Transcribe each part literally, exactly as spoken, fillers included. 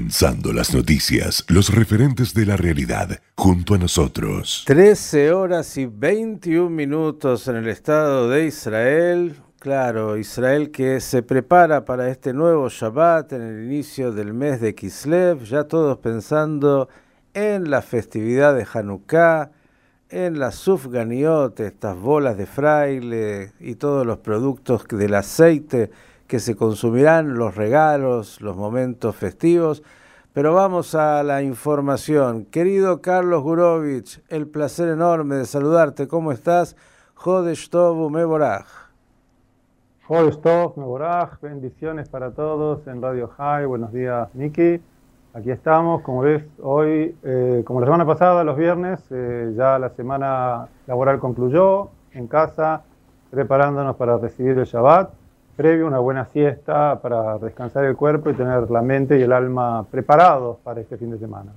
Condensando las noticias, los referentes de la realidad, junto a nosotros. trece horas y veintiún minutos en el Estado de Israel. Claro, Israel que se prepara para este nuevo Shabbat en el inicio del mes de Kislev, ya todos pensando en la festividad de Hanukkah, en las sufganiot, estas bolas de fraile y todos los productos del aceite que se consumirán, los regalos, los momentos festivos. Pero vamos a la información. Querido Carlos Gurovich, el placer enorme de saludarte. ¿Cómo estás? Jodesh Tov Umevorach. Jodesh Tov Umevorach, bendiciones para todos en Radio High. Buenos días, Miki. Aquí estamos, como ves, hoy, eh, como la semana pasada, los viernes, eh, ya la semana laboral concluyó en casa, preparándonos para recibir el Shabbat. Previo una buena siesta para descansar el cuerpo y tener la mente y el alma preparados para este fin de semana.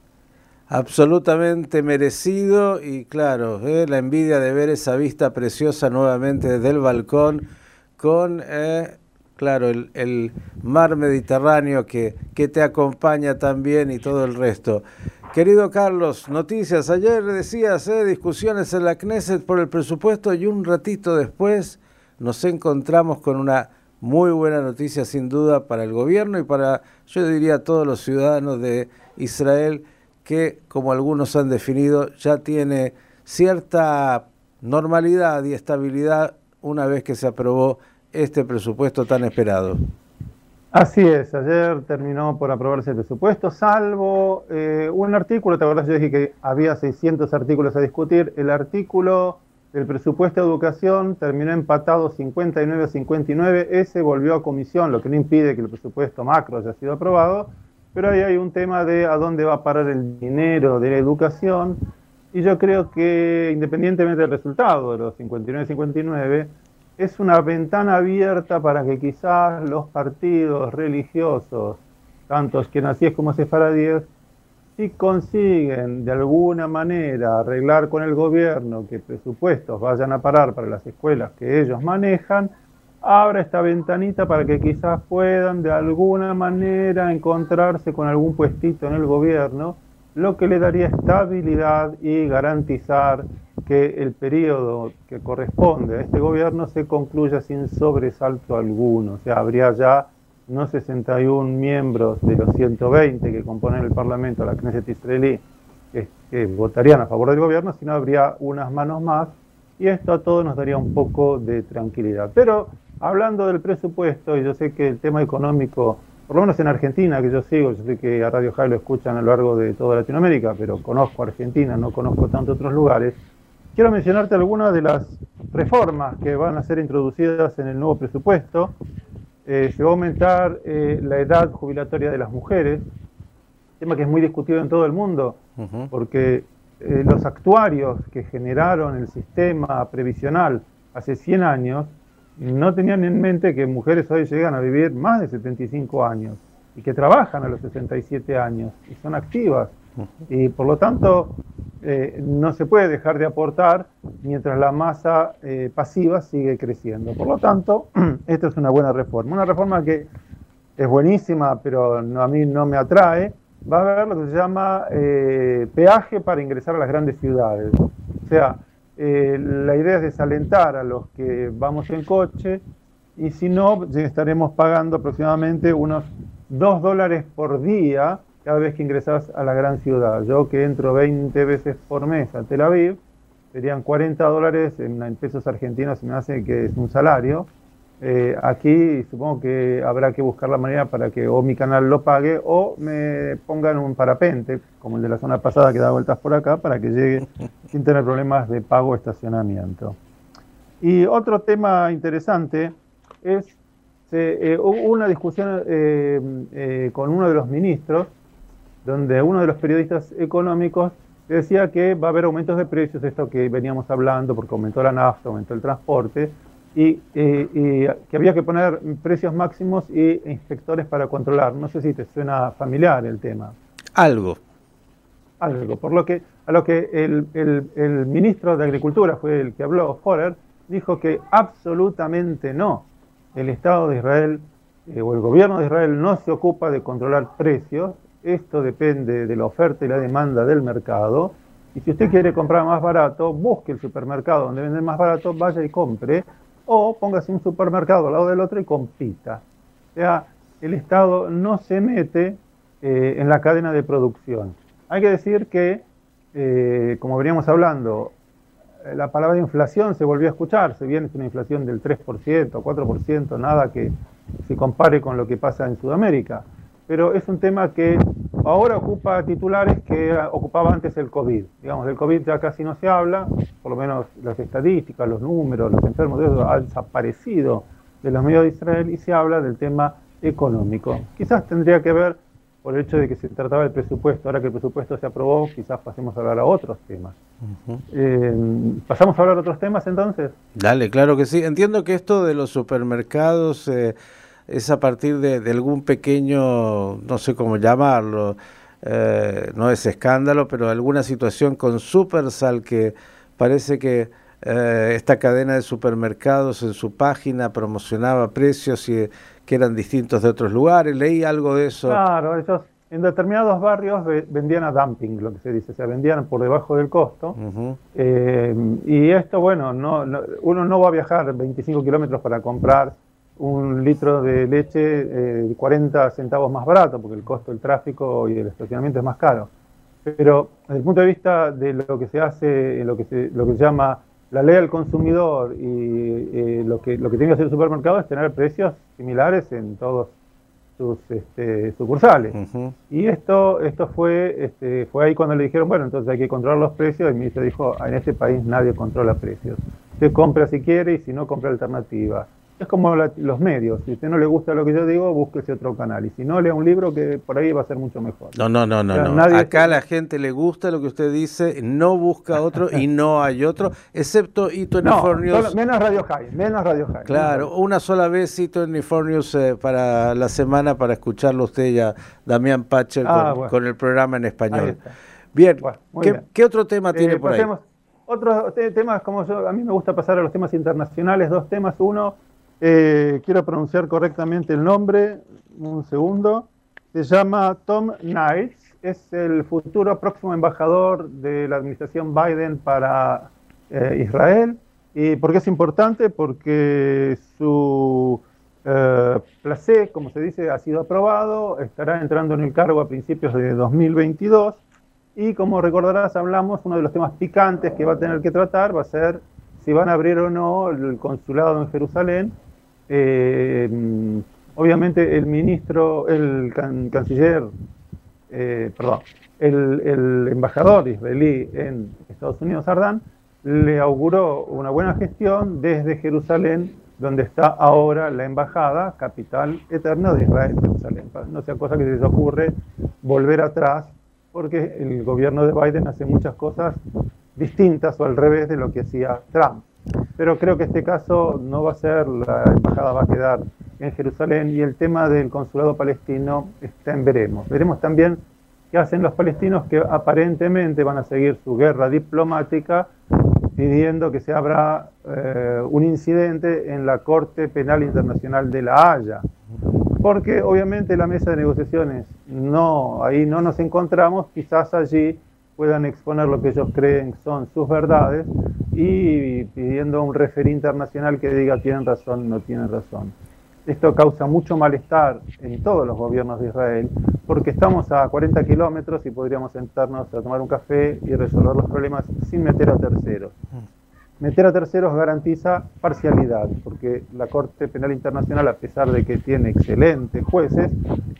Absolutamente merecido y claro, eh, la envidia de ver esa vista preciosa nuevamente desde el balcón con, eh, claro, el, el mar Mediterráneo que, que te acompaña también y todo el resto. Querido Carlos, noticias. Ayer decías, eh, discusiones en la Knesset por el presupuesto y un ratito después nos encontramos con una muy buena noticia sin duda para el gobierno y para, yo diría, todos los ciudadanos de Israel que, como algunos han definido, ya tiene cierta normalidad y estabilidad una vez que se aprobó este presupuesto tan esperado. Así es, ayer terminó por aprobarse el presupuesto, salvo eh, un artículo, ¿te acordás? Yo dije que había seiscientos artículos a discutir, el artículo del presupuesto de educación terminó empatado cincuenta y nueve a cincuenta y nueve, ese volvió a comisión, lo que no impide que el presupuesto macro haya sido aprobado, pero ahí hay un tema de a dónde va a parar el dinero de la educación, y yo creo que independientemente del resultado de los cincuenta y nueve a cincuenta y nueve, es una ventana abierta para que quizás los partidos religiosos, tanto asquenazíes como sefaradíes, si consiguen de alguna manera arreglar con el gobierno que presupuestos vayan a parar para las escuelas que ellos manejan, abra esta ventanita para que quizás puedan de alguna manera encontrarse con algún puestito en el gobierno, lo que le daría estabilidad y garantizar que el periodo que corresponde a este gobierno se concluya sin sobresalto alguno. O sea, habría ya no sesenta y uno miembros de los ciento veinte que componen el Parlamento, la Knesset israelí, que, que votarían a favor del gobierno, sino habría unas manos más, y esto a todos nos daría un poco de tranquilidad. Pero hablando del presupuesto, y yo sé que el tema económico, por lo menos en Argentina, que yo sigo, yo sé que a Radio High lo escuchan a lo largo de toda Latinoamérica, pero conozco Argentina, no conozco tantos otros lugares, quiero mencionarte algunas de las reformas que van a ser introducidas en el nuevo presupuesto. Eh, se va a aumentar eh, la edad jubilatoria de las mujeres, tema que es muy discutido en todo el mundo, uh-huh. porque eh, los actuarios que generaron el sistema previsional hace cien años no tenían en mente que mujeres hoy llegan a vivir más de setenta y cinco años y que trabajan a los sesenta y siete años y son activas. Uh-huh. Y por lo tanto eh, no se puede dejar de aportar mientras la masa eh, pasiva sigue creciendo. Por lo tanto, esta es una buena reforma. Una reforma que es buenísima, pero no, a mí no me atrae. Va a haber lo que se llama eh, peaje para ingresar a las grandes ciudades. O sea, eh, la idea es desalentar a los que vamos en coche y si no, estaremos pagando aproximadamente unos dos dólares por día cada vez que ingresas a la gran ciudad. Yo que entro veinte veces por mes a Tel Aviv, serían cuarenta dólares en, en pesos argentinos, se me hace que es un salario. Eh, aquí supongo que habrá que buscar la manera para que o mi canal lo pague o me pongan un parapente, como el de la zona pasada que da vueltas por acá, para que llegue sin tener problemas de pago o estacionamiento. Y otro tema interesante es, se, eh, hubo una discusión eh, eh, con uno de los ministros, donde uno de los periodistas económicos decía que va a haber aumentos de precios, esto que veníamos hablando, porque aumentó la nafta, aumentó el transporte, y, eh, y que había que poner precios máximos y inspectores para controlar. No sé si te suena familiar el tema. Algo. Algo. Por lo que, a lo que el, el, el ministro de Agricultura, fue el que habló, Forer, dijo que absolutamente no. El Estado de Israel eh, o el gobierno de Israel no se ocupa de controlar precios. Esto depende de la oferta y la demanda del mercado. Y si usted quiere comprar más barato, busque el supermercado donde venden más barato, vaya y compre, o póngase un supermercado al lado del otro y compita. O sea, el Estado no se mete eh, en la cadena de producción. Hay que decir que, eh, como veníamos hablando, la palabra inflación se volvió a escuchar, si bien es una inflación del tres por ciento, cuatro por ciento, nada que se compare con lo que pasa en Sudamérica. Pero es un tema que ahora ocupa titulares que ocupaba antes el COVID. Digamos, del COVID ya casi no se habla, por lo menos las estadísticas, los números, los enfermos, de eso han desaparecido de los medios de Israel y se habla del tema económico. Quizás tendría que ver por el hecho de que se trataba del presupuesto. Ahora que el presupuesto se aprobó, quizás pasemos a hablar a otros temas. Uh-huh. eh, ¿Pasamos a hablar de otros temas entonces? Dale, claro que sí. Entiendo que esto de los supermercados eh, es a partir de, de algún pequeño, no sé cómo llamarlo, eh, no es escándalo, pero alguna situación con Supersal que parece que eh, esta cadena de supermercados en su página promocionaba precios y que eran distintos de otros lugares. Leí algo de eso. Claro, ellos en determinados barrios vendían a dumping, lo que se dice, o sea, vendían por debajo del costo. Uh-huh. eh, y esto, bueno, no, no, uno no va a viajar veinticinco kilómetros para comprar un litro de leche eh, cuarenta centavos más barato, porque el costo del tráfico y el estacionamiento es más caro. Pero desde el punto de vista de lo que se hace, lo que se, lo que se llama la ley al consumidor y eh, lo que lo que tiene que hacer el supermercado es tener precios similares en todos sus este, sucursales. Uh-huh. Y esto esto fue este, fue ahí cuando le dijeron, bueno, entonces hay que controlar los precios, y el ministro dijo, en este país nadie controla precios. Usted compra si quiere y si no, compra alternativa. Es como la, los medios, si a usted no le gusta lo que yo digo, búsquese otro canal, y si no, lea un libro que por ahí va a ser mucho mejor. No, no, no, no, o sea, no. Nadie... Acá a la gente le gusta lo que usted dice, no busca otro y no hay otro, excepto E veinticuatro News. Solo, menos Radio High, menos Radio High. Claro, menos. Una sola vez E veinticuatro News eh, para la semana para escucharlo usted y a Damián Pacher ah, con, bueno. con el programa en español. Bien, bueno, ¿qué, bien, ¿qué otro tema tiene eh, por pasemos. ahí? Otros te temas, como yo, a mí me gusta pasar a los temas internacionales, dos temas. Uno, eh, quiero pronunciar correctamente el nombre, un segundo. Se llama Tom Knights, es el futuro próximo embajador de la administración Biden para eh, Israel. ¿Y por qué es importante? Porque su eh, placé, como se dice, ha sido aprobado, estará entrando en el cargo a principios de dos mil veintidós. Y como recordarás, hablamos, uno de los temas picantes que va a tener que tratar va a ser si van a abrir o no el consulado en Jerusalén. Eh, obviamente el ministro, el can, canciller, eh, perdón, el, el embajador israelí en Estados Unidos, Ardán, le auguró una buena gestión desde Jerusalén, donde está ahora la embajada, capital eterna de Israel, Jerusalén. No sea cosa que se les ocurre volver atrás, porque el gobierno de Biden hace muchas cosas distintas o al revés de lo que hacía Trump. Pero creo que este caso no va a ser, la embajada va a quedar en Jerusalén, y el tema del consulado palestino está en veremos. Veremos también qué hacen los palestinos, que aparentemente van a seguir su guerra diplomática pidiendo que se abra eh, un incidente en la Corte Penal Internacional de La Haya. Porque obviamente la mesa de negociaciones, no, ahí no nos encontramos, quizás allí puedan exponer lo que ellos creen son sus verdades, y pidiendo a un referí internacional que diga tienen razón, no tienen razón. Esto causa mucho malestar en todos los gobiernos de Israel, porque estamos a cuarenta kilómetros y podríamos sentarnos a tomar un café y resolver los problemas sin meter a terceros. Meter a terceros garantiza parcialidad, porque la Corte Penal Internacional, a pesar de que tiene excelentes jueces,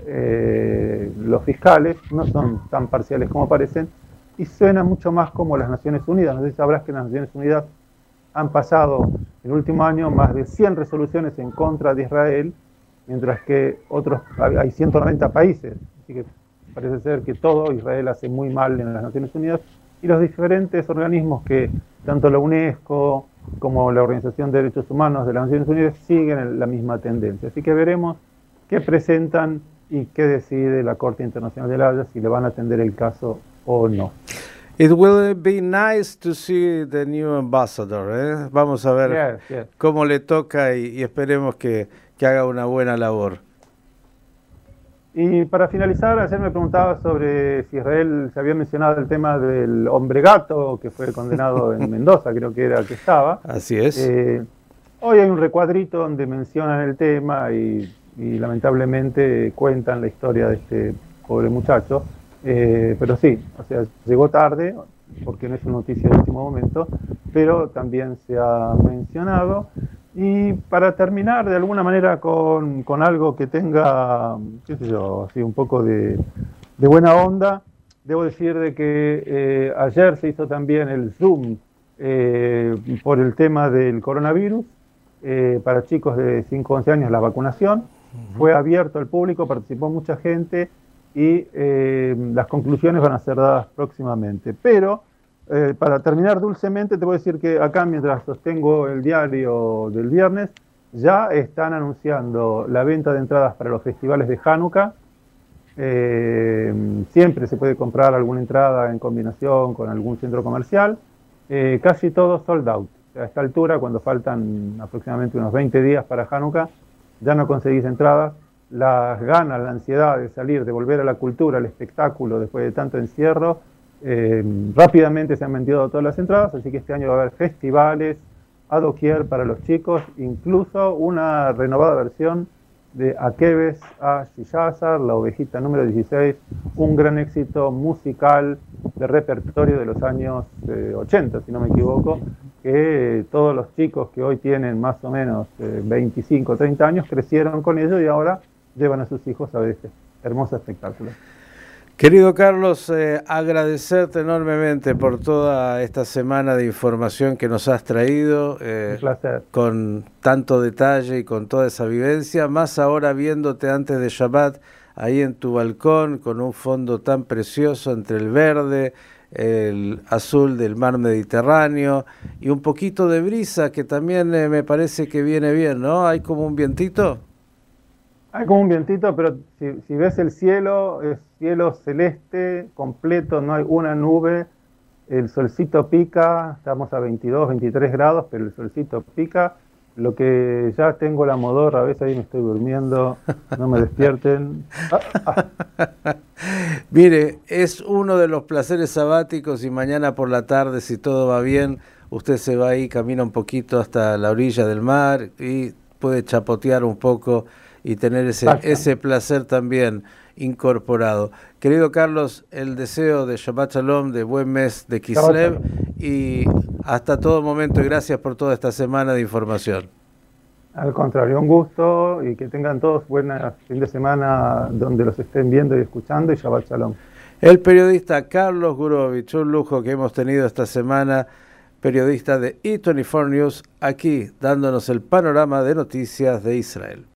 eh, los fiscales no son tan parciales como parecen, y suena mucho más como las Naciones Unidas. No sé si sabrás que las Naciones Unidas han pasado en el último año más de cien resoluciones en contra de Israel, mientras que otros hay ciento noventa países. Así que parece ser que todo Israel hace muy mal en las Naciones Unidas, y los diferentes organismos que, tanto la UNESCO como la Organización de Derechos Humanos de las Naciones Unidas, siguen la misma tendencia. Así que veremos qué presentan y qué decide la Corte Internacional de La Haya, si le van a atender el caso o no. It will be nice to see the new ambassador. ¿eh? Vamos a ver yes, yes. cómo le toca, y, y esperemos que, que haga una buena labor. Y para finalizar, ayer me preguntaba sobre si Israel se había mencionado el tema del hombre gato que fue condenado en Mendoza, creo que era que estaba. Así es. Eh, hoy hay un recuadrito donde mencionan el tema y, y lamentablemente cuentan la historia de este pobre muchacho. Eh, pero sí, o sea, llegó tarde porque no es una noticia de último momento, pero también se ha mencionado. Y para terminar de alguna manera con, con algo que tenga, qué sé yo, así un poco de, de buena onda, debo decir de que eh, ayer se hizo también el Zoom eh, por el tema del coronavirus, eh, para chicos de cinco a once años la vacunación. Uh-huh. Fue abierto al público, participó mucha gente y eh, las conclusiones van a ser dadas próximamente. Pero Eh, para terminar dulcemente, te voy a decir que acá, mientras sostengo el diario del viernes, ya están anunciando la venta de entradas para los festivales de Hanukkah. Eh, siempre se puede comprar alguna entrada en combinación con algún centro comercial. Eh, casi todo sold out. A esta altura, cuando faltan aproximadamente unos veinte días para Hanukkah, ya no conseguís entradas. Las ganas, la ansiedad de salir, de volver a la cultura, al espectáculo, después de tanto encierro, Eh, rápidamente se han vendido todas las entradas, así que este año va a haber festivales a doquier para los chicos, incluso una renovada versión de Akeves a Shishazar, la ovejita número dieciséis, un gran éxito musical de repertorio de los años eh, ochenta, si no me equivoco, que eh, todos los chicos que hoy tienen más o menos eh, veinticinco, treinta años crecieron con ello y ahora llevan a sus hijos a ver este hermoso espectáculo. Querido Carlos, eh, agradecerte enormemente por toda esta semana de información que nos has traído, eh, Un placer. con tanto detalle y con toda esa vivencia, más ahora viéndote antes de Shabbat ahí en tu balcón con un fondo tan precioso entre el verde, el azul del mar Mediterráneo y un poquito de brisa que también eh, me parece que viene bien, ¿no? ¿Hay como un vientito? Hay como un vientito, pero si, si ves el cielo, es cielo celeste, completo, no hay una nube, el solcito pica, estamos a veintidós, veintitrés grados, pero el solcito pica, lo que ya tengo la modorra, a veces ahí me estoy durmiendo, no me despierten. Ah, ah. Mire, es uno de los placeres sabáticos y mañana por la tarde, si todo va bien, usted se va ahí, camina un poquito hasta la orilla del mar y puede chapotear un poco y tener ese, ese placer también incorporado. Querido Carlos, el deseo de Shabbat Shalom, de buen mes de Kislev y hasta todo momento y gracias por toda esta semana de información. Al contrario, un gusto y que tengan todos buen fin de semana donde los estén viendo y escuchando y Shabbat Shalom. El periodista Carlos Gurovich, un lujo que hemos tenido esta semana, periodista de E veinticuatro News, aquí dándonos el panorama de noticias de Israel.